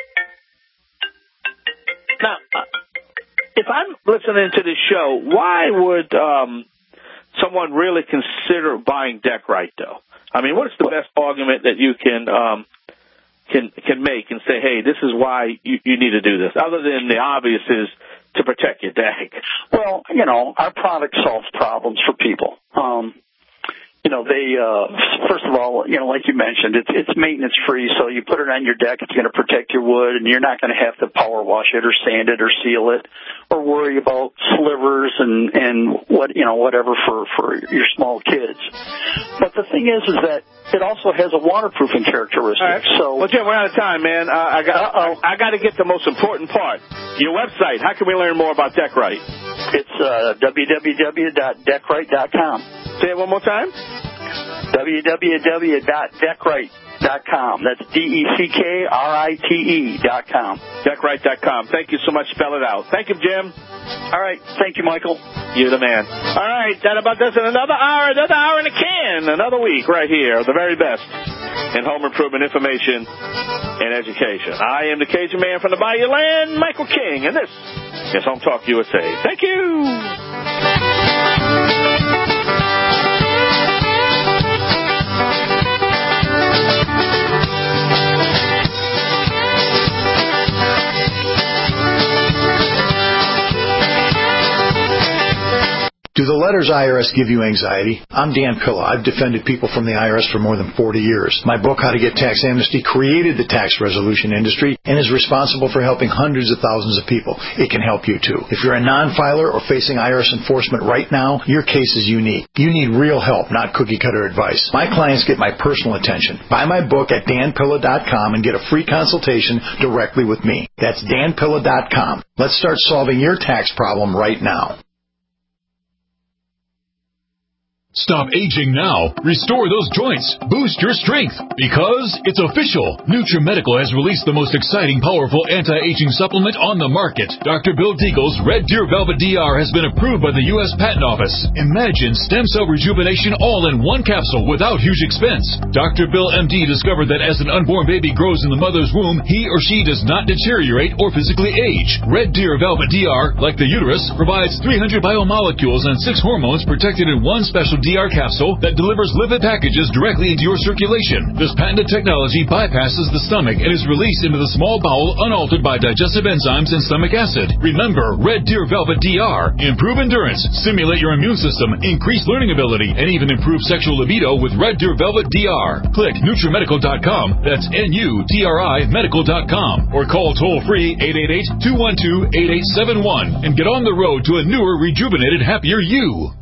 S7: now, uh, if I'm listening to this show, why would um, someone really consider buying Deck-Rite, though? I mean, what is the best argument that you can um, can can make and say, hey, this is why you, you need to do this, other than the obvious is to protect your deck?
S2: Well, you know, our product solves problems for people. Um, you know, they, uh, first of all, you know, like you mentioned, it's, it's maintenance free. So you put it on your deck, it's going to protect your wood, and you're not going to have to power wash it or sand it or seal it or worry about slivers and, and what, you know, whatever for, for your small kids. But the thing is, is that it also has a waterproofing characteristic.
S7: All right.
S2: So,
S7: well, Jim, we're out of time, man. Uh, I got, I, I got to get the most important part. Your website. How can we learn more about Deck-Rite?
S2: It's uh, w w w dot deck rite dot com.
S7: Say it one more time.
S2: w w w dot deck rite dot com. That's D E C K R I T E dot com.
S7: deck rite dot com. Thank you so much. Spell it out. Thank you, Jim.
S2: All right. Thank you, Michael.
S7: You're the man. All right. That about does it. Another hour, another hour in a can. Another week right here. The very best in home improvement information and education. I am the Cajun man from the Bayou Land, Michael King, and this is Home Talk U S A. Thank you.
S5: Do the letters I R S give you anxiety? I'm Dan Pilla. I've defended people from the I R S for more than forty years. My book, How to Get Tax Amnesty, created the tax resolution industry and is responsible for helping hundreds of thousands of people. It can help you, too. If you're a non-filer or facing I R S enforcement right now, your case is unique. You need real help, not cookie-cutter advice. My clients get my personal attention. Buy my book at dan pilla dot com and get a free consultation directly with me. That's dan pilla dot com. Let's start solving your tax problem right now.
S19: Stop aging now. Restore those joints. Boost your strength. Because it's official. NutriMedical has released the most exciting, powerful anti-aging supplement on the market. Doctor Bill Deagle's Red Deer Velvet D R has been approved by the U S Patent Office. Imagine stem cell rejuvenation all in one capsule without huge expense. Doctor Bill M D discovered that as an unborn baby grows in the mother's womb, he or she does not deteriorate or physically age. Red Deer Velvet D R, like the uterus, provides three hundred biomolecules and six hormones protected in one special D R capsule that delivers lipid packages directly into your circulation. This patented technology bypasses the stomach and is released into the small bowel unaltered by digestive enzymes and stomach acid. Remember, Red Deer Velvet D R. Improve endurance, stimulate your immune system, increase learning ability, and even improve sexual libido with Red Deer Velvet D R. Click NutriMedical dot com. That's N U T R I medical dot com. Or call toll-free eight eight eight, two one two, eight eight seven one and get on the road to a newer, rejuvenated, happier you.